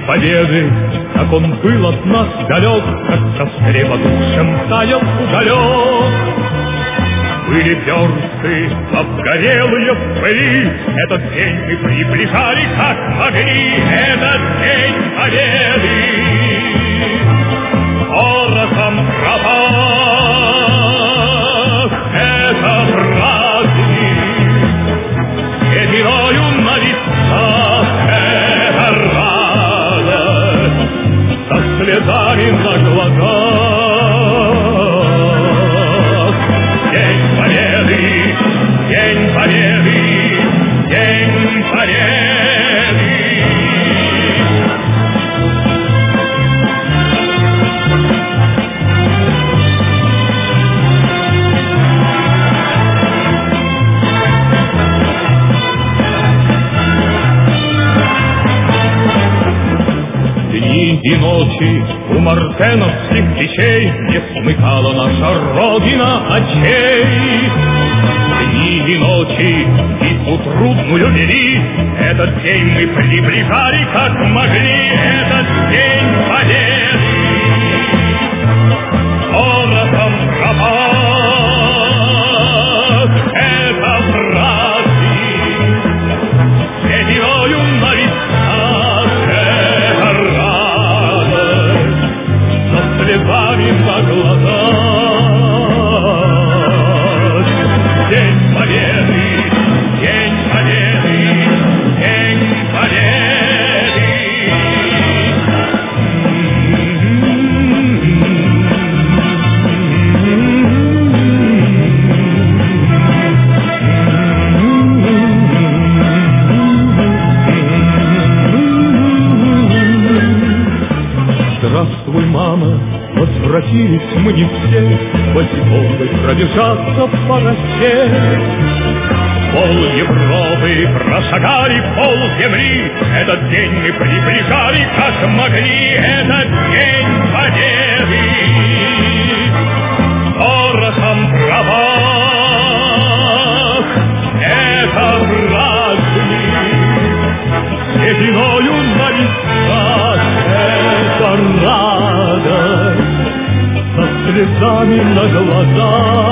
победы, как он был от нас далек, как со сребодушем таял уголек. Были версты обгорелые в пыли, этот день мы приближали как могли, этот день победы. Порохом пропах, это праздник, сединою на лицах, это радость, со слезами на глазах. День победы, день победы, день победы. Дни и ночи у мартеновских печей не смыкала наша Родина очей. Дни и ночи битву трудную вели, этот день мы приближали как могли, этот день победы. Порохом пропах, это праздник, сединою на лицах, слезами на глазах. День победы, день победы, день победы. Здравствуй, мама, возвратились мы не все, босиком пробежаться по росе. Пол Европы прошагали, пол земли, этот день мы приближали как могли, этот день победы. Порохом пропах, это праздник, сединою на лицах, это радость, со слезами на глазах.